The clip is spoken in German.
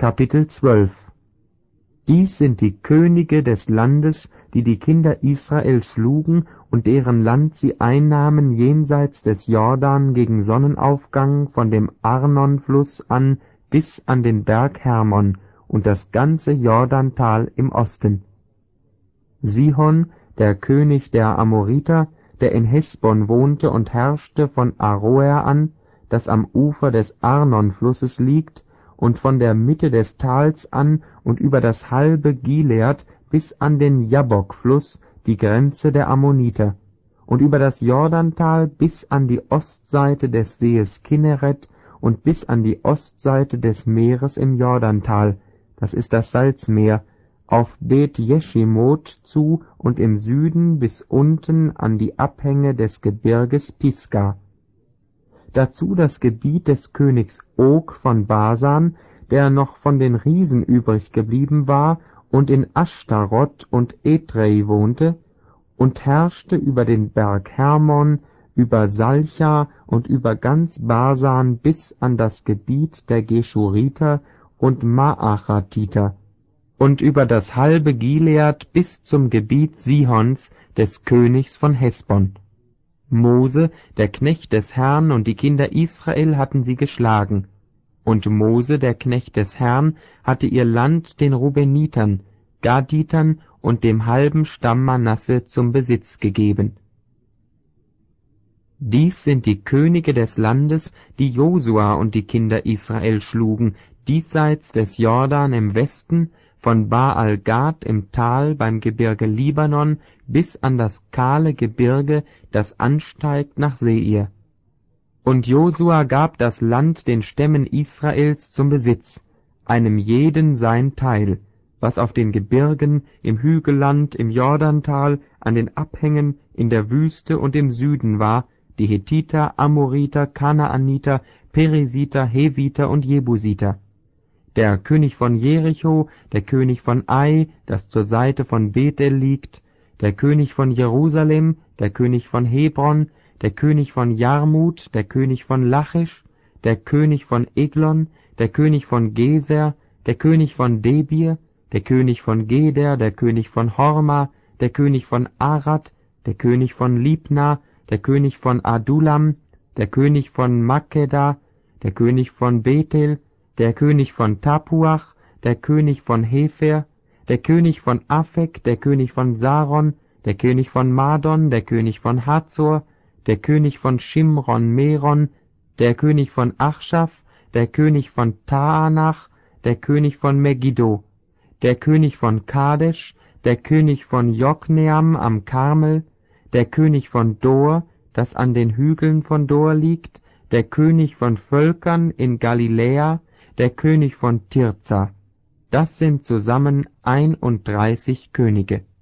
Kapitel 12. Dies sind die Könige des Landes, die die Kinder Israel schlugen und deren Land sie einnahmen jenseits des Jordan gegen Sonnenaufgang von dem Arnonfluss an bis an den Berg Hermon und das ganze Jordantal im Osten. Sihon, der König der Amoriter, der in Hesbon wohnte und herrschte von Aroer an, das am Ufer des Arnonflusses liegt, und von der Mitte des Tals an und über das halbe Gilead bis an den Jabbokfluss, die Grenze der Ammoniter, und über das Jordantal bis an die Ostseite des Sees Kinneret und bis an die Ostseite des Meeres im Jordantal, das ist das Salzmeer, auf Bet-Jeschimot zu und im Süden bis unten an die Abhänge des Gebirges Pisga. Dazu das Gebiet des Königs Og von Basan, der noch von den Riesen übrig geblieben war und in Ashtaroth und Edrei wohnte, und herrschte über den Berg Hermon, über Salcha und über ganz Basan bis an das Gebiet der Geschuriter und Maachatiter, und über das halbe Gilead bis zum Gebiet Sihons, des Königs von Hesbon. Mose, der Knecht des Herrn, und die Kinder Israel hatten sie geschlagen. Und Mose, der Knecht des Herrn, hatte ihr Land den Rubenitern, Gaditern und dem halben Stamm Manasse zum Besitz gegeben. Dies sind die Könige des Landes, die Josua und die Kinder Israel schlugen, diesseits des Jordan im Westen, von Baal-Gad im Tal beim Gebirge Libanon bis an das kahle Gebirge, das ansteigt nach Seir. Und Josua gab das Land den Stämmen Israels zum Besitz, einem jeden sein Teil, was auf den Gebirgen, im Hügelland, im Jordantal, an den Abhängen, in der Wüste und im Süden war, die Hethiter, Amoriter, Kanaaniter, Perisiter, Heviter und Jebusiter. Der König von Jericho, der König von Ai, das zur Seite von Bethel liegt, der König von Jerusalem, der König von Hebron, der König von Jarmut, der König von Lachisch, der König von Eglon, der König von Geser, der König von Debir, der König von Geder, der König von Horma, der König von Arad, der König von Libna, der König von Adulam, der König von Makkeda, der König von Bethel, der König von Tapuach, der König von Hefer, der König von Afek, der König von Saron, der König von Madon, der König von Hazor, der König von Shimron-Meron, der König von Achschaf, der König von Taanach, der König von Megiddo, der König von Kadesh, der König von Jokneam am Karmel, der König von Dor, das an den Hügeln von Dor liegt, der König von Völkern in Galiläa, der König von Tirza. Das sind zusammen 31 Könige.